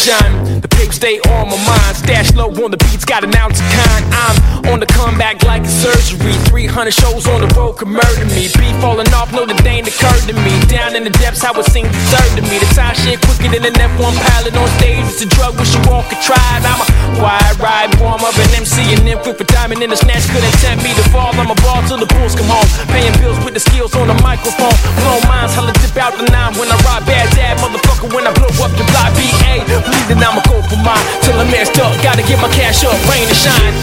shine. The paper stay on my mind. Stash low on the beats, got an ounce of kind. I'm on the comeback like a surgery. 300 shows on the road could murder me. Beat falling off, no, the day ain't occurred to me. Down in the depths, I would sing dessert to me. The time shit quicker than an F1 pilot on stage. It's a drug, wish you all could try it. I'm a wide ride, warm up an MC and then flip a diamond in the snatch. Couldn't tempt me to fall. I'm a ball till the bulls come home. Paying bills with the skills on the microphone. Blow minds, holla dip out the nine when I ride bad dad, motherfucker. When I blow up the block, BA. Believe that I'ma go for mine till I'm messed up. Gotta get my cash up, rain and shine.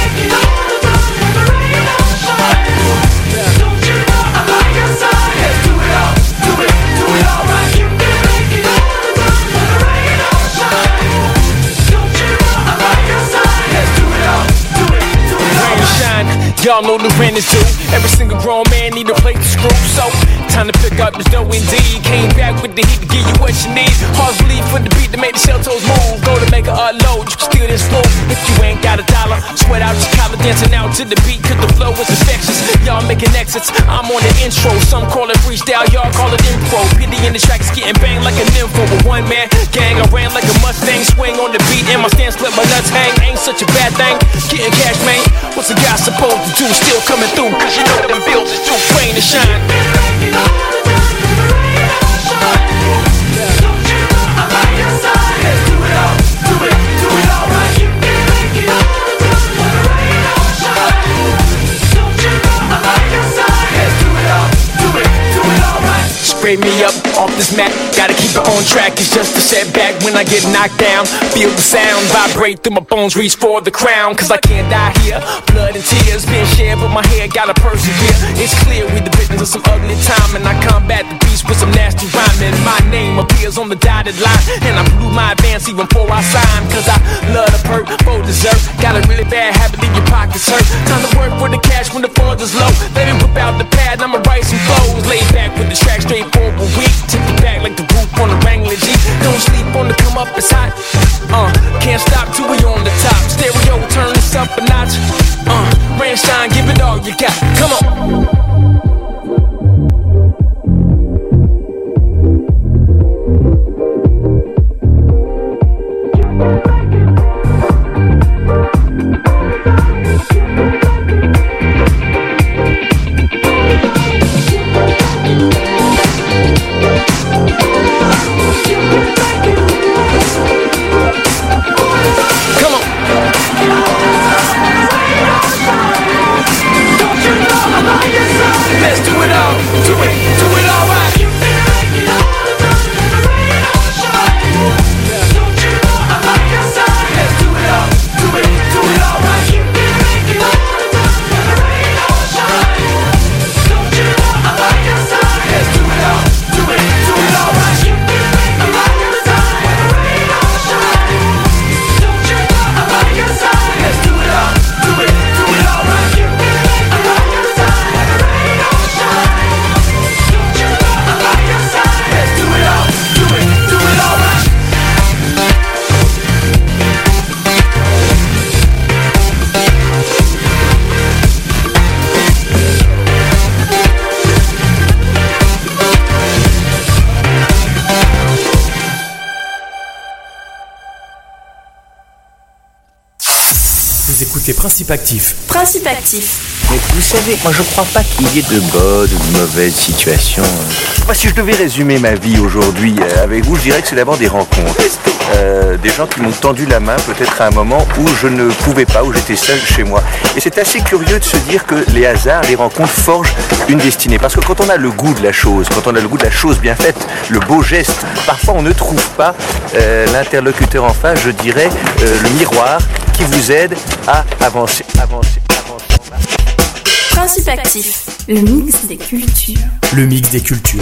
Don't you know I'm by your side? Let's do it all, do it all right. You can make it all the rain or shine. Don't you know I'm by your side? Let's do it all, do it rain and shine. Y'all know the rent is due. Every single grown man need a plate to screw. So time to pick up this dough indeed. Came back with the heat to give you what you need. Hard bleed for the beat to make the shell toes move. Go to make a unload, you can steal this flow. If you ain't got a dollar, sweat out your collar, dancing out to the beat, cause the flow is infectious. Y'all making exits, I'm on the intro. Some call it freestyle, y'all call it info. Pity in the track is getting banged like a nympho. With one man gang, I ran like a Mustang. Swing on the beat and my stance let my nuts hang. Ain't such a bad thing, getting cash, man. What's a guy supposed to do? Still coming through, cause you know them bills is too rain to shine. Spray me up off this mat, gotta keep it on track. It's just a setback when I get knocked down. Feel the sound vibrate through my bones, reach for the crown. Cause I can't die here, blood and tears being shared, but my head gotta persevere. It's clear we the victims of some ugly time, and I combat the beast with some nasty rhyming. My name appears on the dotted line, and I blew my advance even before I signed. Cause I love the perk for dessert. Got a really bad habit, leave your pockets hurt. Time to work for the cash when the funds is low. Let me whip out the pad, I'ma write some flows. Lay back with the track straight forward week. Tip it back like the roof on the Wrangler Jeep. Don't sleep on the come up, it's hot. Can't stop till we on the top. Stereo, turn this up a notch. Rain, shine, give it all you got. Come on. Vous écoutez Principe Actif. Principe Actif. Mais vous savez, moi je crois pas qu'il y ait de bonnes ou de mauvaises situations. Moi, si je devais résumer ma vie aujourd'hui avec vous, je dirais que c'est d'abord des rencontres. Des gens qui m'ont tendu la main peut-être à un moment où je ne pouvais pas, où j'étais seul chez moi. Et c'est assez curieux de se dire que les hasards, les rencontres forgent une destinée. Parce que quand on a le goût de la chose, quand on a le goût de la chose bien faite, le beau geste, parfois on ne trouve pas l'interlocuteur en face, je dirais, le miroir qui vous aide à avancer. Principe Actif, le mix des cultures. Le mix des cultures.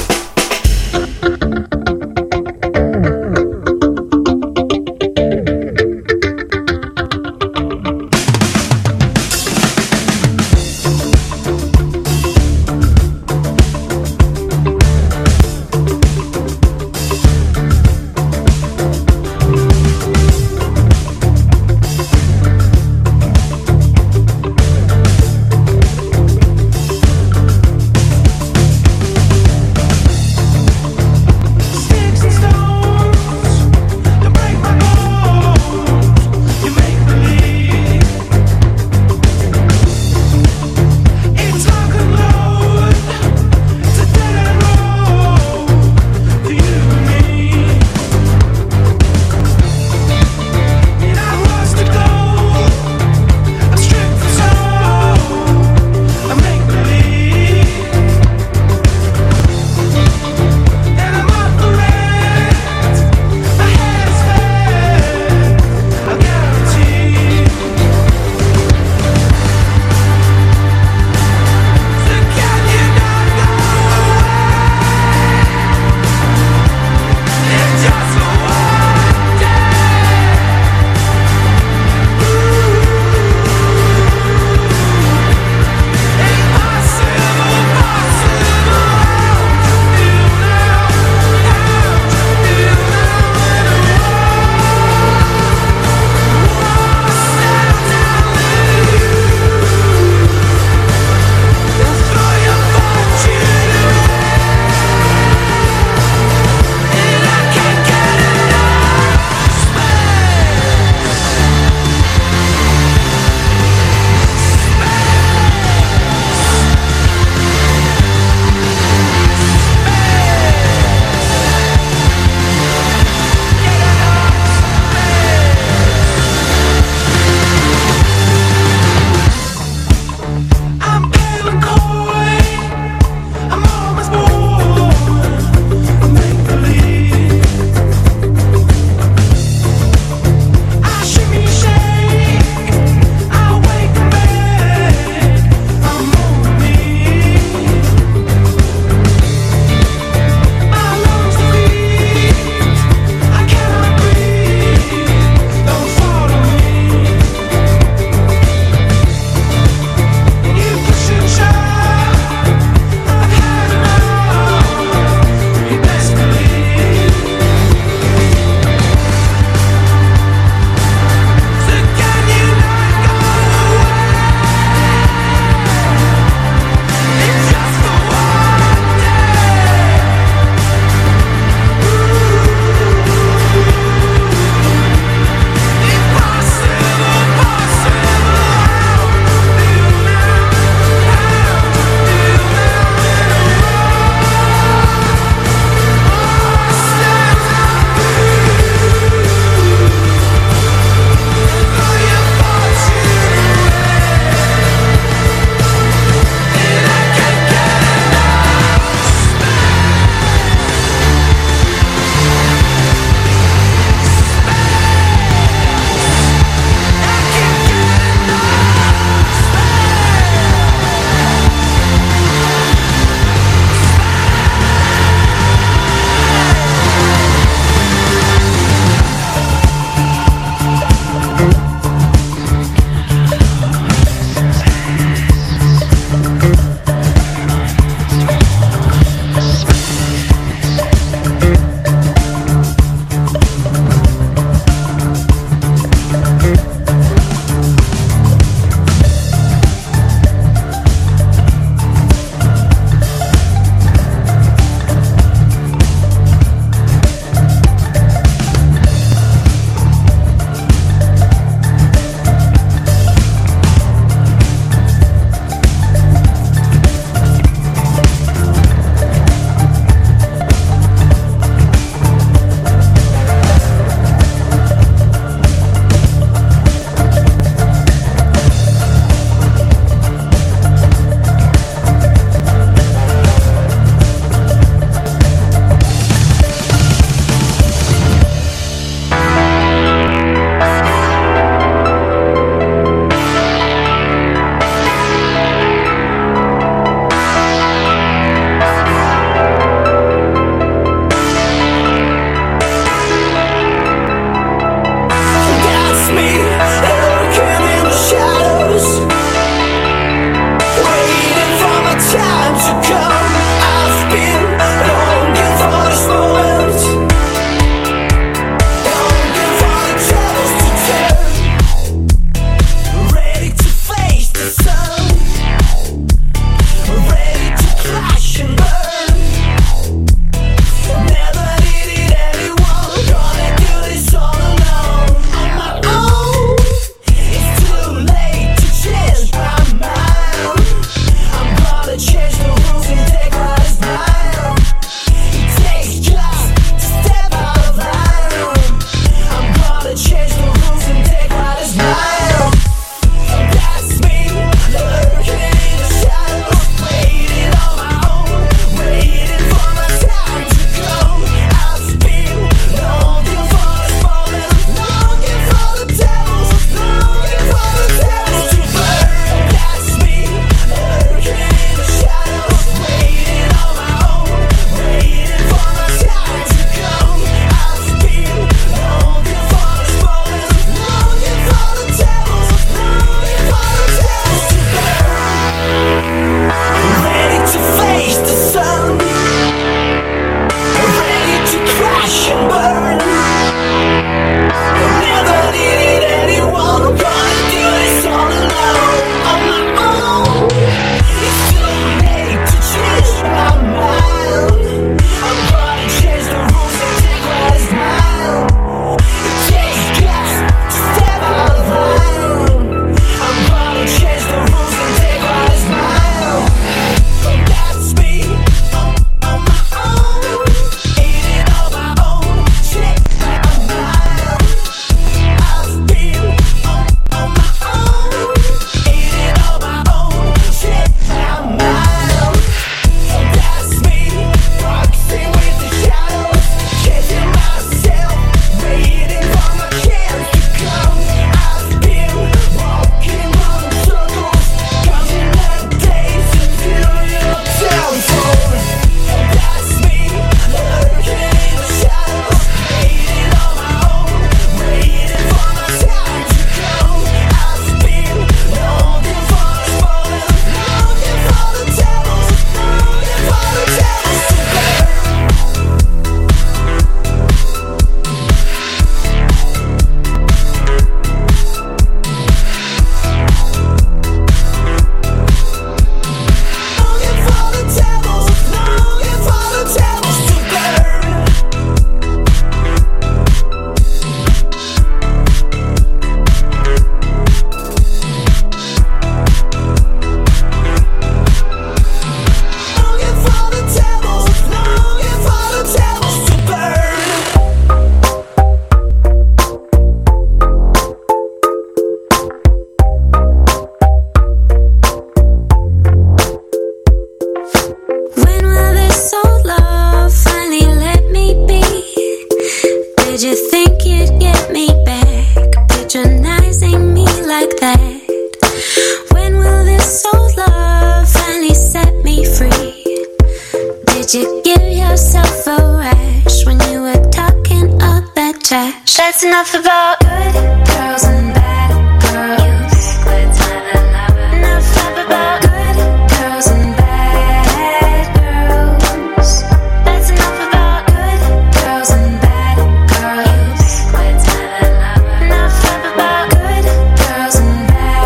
That's enough about good girls and bad girls. Enough about good girls and bad girls. That's enough about good girls and bad girls. Enough about good girls and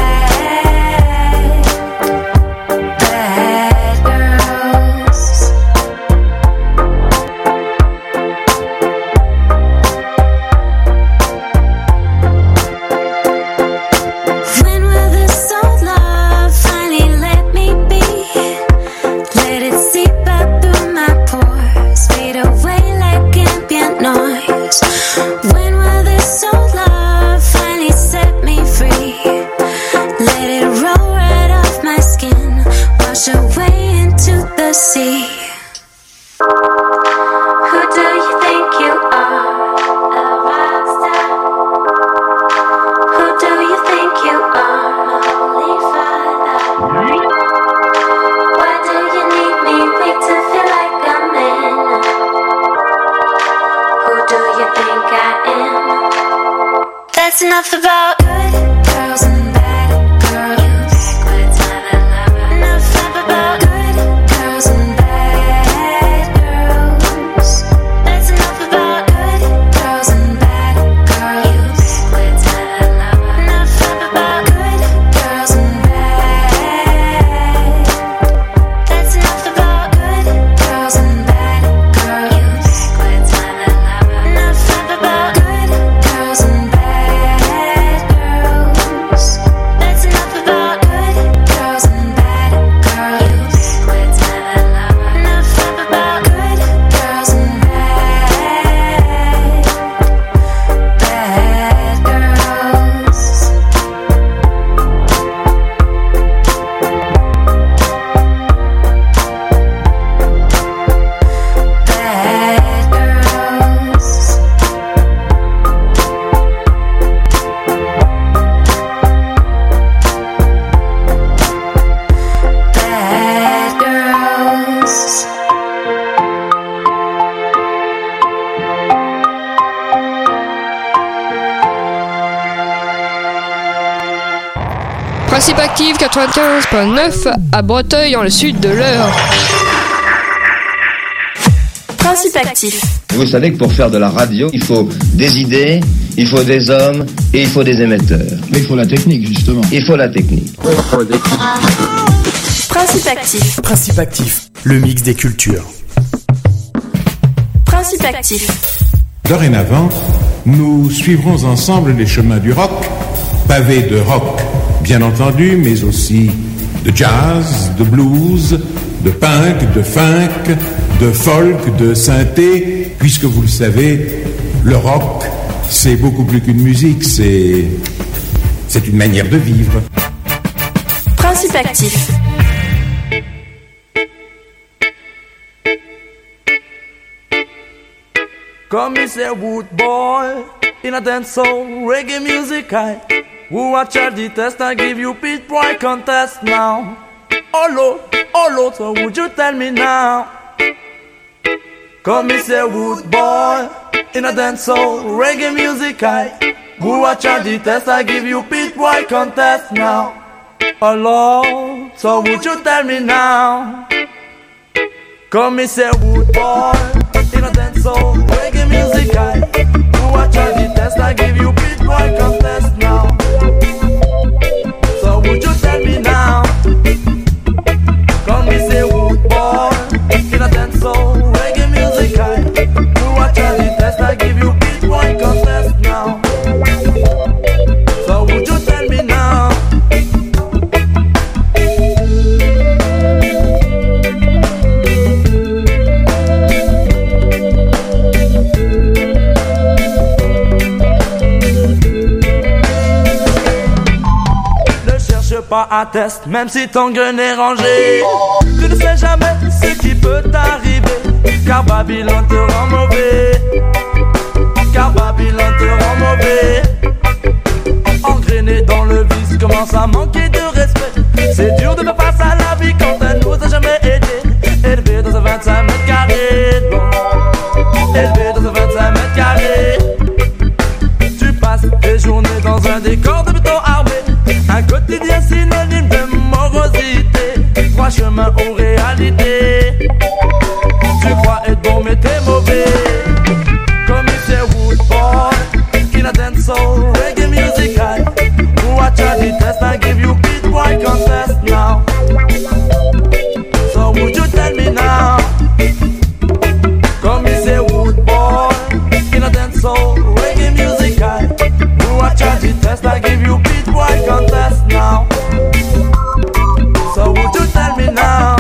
bad girls. When will this old love finally let me be? Let it seep out through my pores, fade away like ambient noise. When will this old love finally set me free? Let it roll right off my skin, wash away into the sea. Who do you think you are? A rock star? Who do you think you are? My holy father. Why do you need me weak to feel like a man? Who do you think I am? That's enough about good girls and bad girls. Enough about good girls and bad girls. That's enough about good girls and bad girls. Enough about good girls and bad. That's enough about good girls and bad girls. Enough about good girls and bad girls. That's enough about good girls and bad girls. Enough about good girls and bad girls. Bad girls. Bad girls. Principe actif 95.9 à Breteuil dans le sud de l'Eure. Principe actif. Vous savez que pour faire de la radio, il faut des idées, il faut des hommes et il faut des émetteurs. Mais il faut la technique, justement. Il faut la technique. Principe actif. Principe actif, le mix des cultures. Principe actif. Dorénavant, nous suivrons ensemble les chemins du rock, pavés de rock, bien entendu, mais aussi de jazz, de blues, de punk, de funk, de folk, de synthé, puisque vous le savez, le rock, c'est beaucoup plus qu'une musique, c'est une manière de vivre. Principe actif. Come me say wood boy in a dance soul reggae music I who watch the test I give you Pete Boy contest now. Oh Lord, so would you tell me now? Come me say wood boy in a dance soul reggae music I who watch the test I give you Pete Boy contest now. Oh Lord, so would you tell me now? Come me say wood boy in a dance soul reggae music I who watch the test I give you Pete Boy contest now. So would you tell me now? Come me say wood boy in a dance soul reggae music I who watch the test I give you Pete Boy contest now. So would you tell me now? Pas un test, même si ton gun est rangé. Tu ne sais jamais ce qui peut t'arriver, car Babylone te rend mauvais. Car Babylone te rend mauvais. Engrainé dans le vice, commence à manquer de respect. C'est dur de faire face à la vie quand elle nous a jamais aidé. Élevé dans un 25 mètres carrés, bon. Élevé dans un 25 mètres carrés. un décor de béton armé, un quotidien synonyme de morosité, trois chemins aux réalités. Tu crois être bon mais t'es mauvais. Commissaire Woodboy, Kina dance soul, reggae music high. Watch out the test, I give you beat boy contest now. So would you tell me now? Commissaire Woodboy, Kina dance soul, reggae music high. Watch out the test, I give you beat boy contest now. So would you tell me now?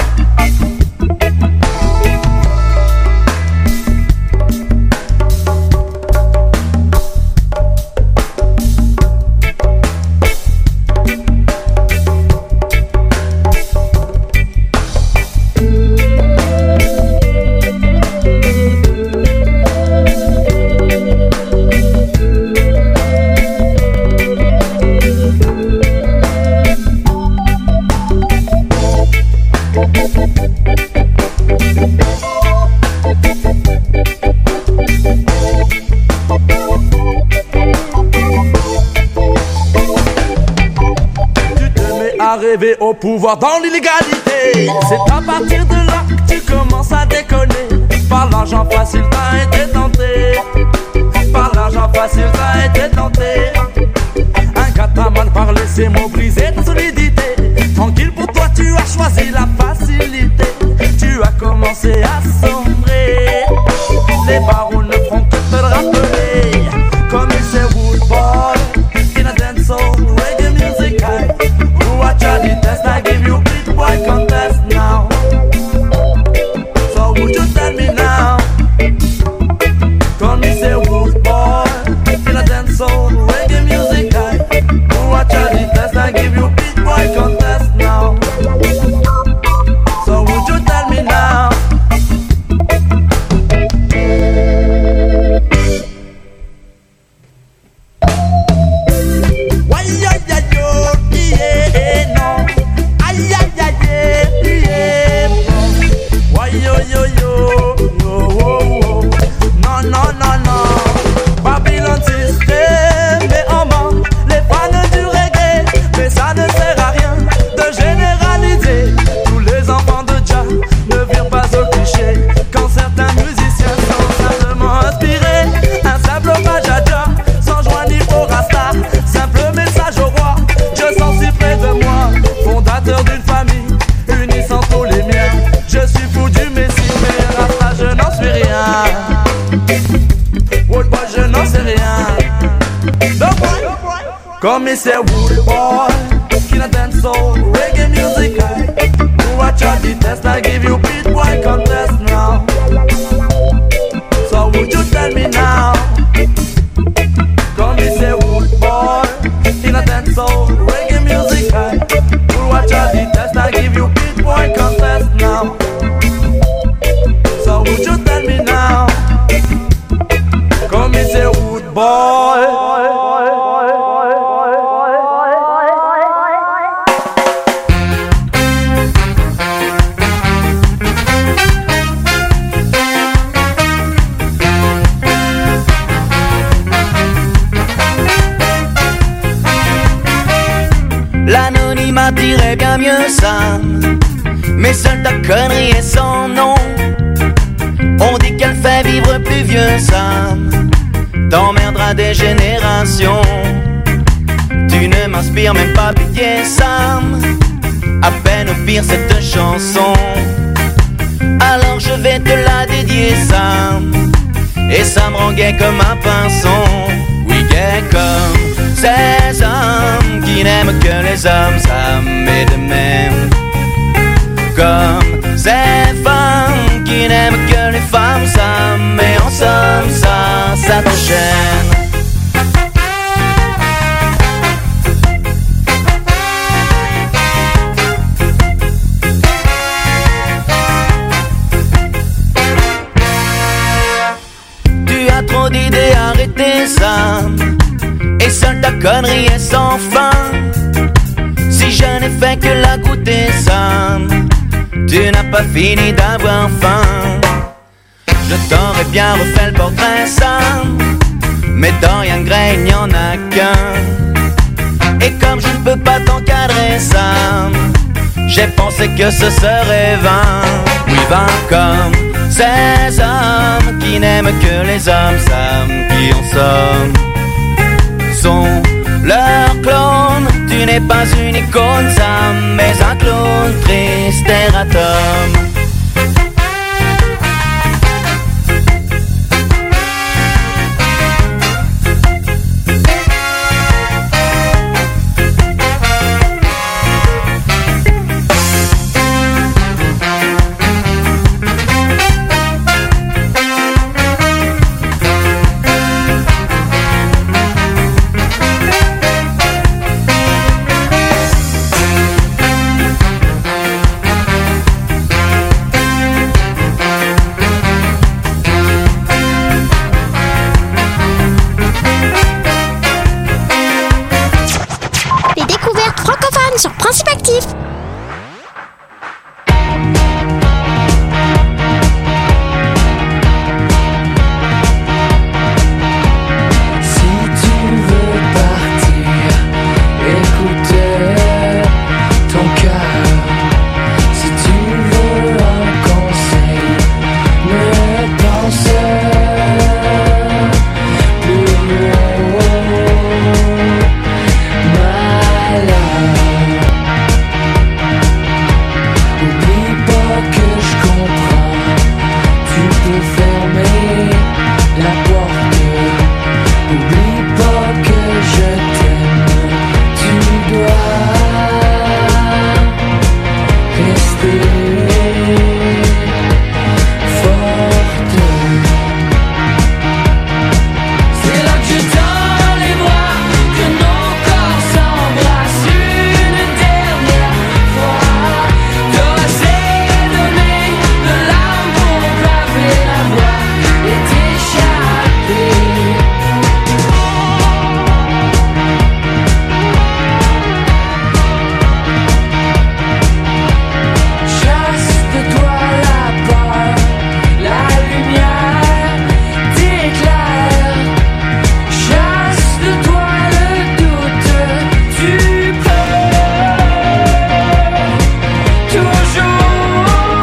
Rêver au pouvoir dans l'illégalité. C'est à partir de là que tu commences à déconner. Par l'argent facile t'as été tenté. Par l'argent facile t'as été tenté. Un cataman par laisser mots briser de solidité. Tranquille pour toi tu as choisi la facilité. Tu as commencé à sombrer. Les barons ne feront que te le rappeler. Comme il s'est Woodboy, in a dance soul, reggae music high. Watch out the test, I give you beat boy contest now. So would you tell me now? Call me say Woodboy, in a dance soul, reggae music high. Watch out the test, I give you beat boy contest now. So would you tell me now? Comme il s'est Woodboy, Kina dance soul, reggae music high. Watch out the test, I give you beat boy contest now. So would you tell me now? Comme il s'est Woodboy, Kina dance soul, reggae music high. Watch out the test, I give you beat boy contest now. So would you tell me now? Comme il s'est Woodboy. L'anonymat dirait bien mieux ça, mais seule ta connerie est sans nom. On dit qu'elle fait vivre plus vieux, Sam. T'emmerderas des générations. Tu ne m'inspires même pas pitié, Sam. À peine au pire cette chanson. Alors je vais te la dédier, Sam. Et ça me rend gai comme un pinson. Oui, gai comme ces hommes qui n'aiment que les hommes, Sam, et de même. Comme ces femmes qui n'aiment que les femmes, Sam, et en somme, ça t'enchaîne. Tu as trop d'idées, arrêtez ça. Et seule ta connerie est sans fin. Si je n'ai fait que la goûter, Sam, tu n'as pas fini d'avoir faim. Je t'aurais bien refait le portrait, Sam, mais dans Dorian Gray, il n'y en a qu'un. pas t'encadrer, Sam. J'ai pensé que ce serait vain. Oui, vain comme ces hommes qui n'aiment que les hommes, Sam, qui en somme sont leurs clones. Tu n'es pas une icône, Sam, mais un clone triste erratum. Sur Principe Actif. Rester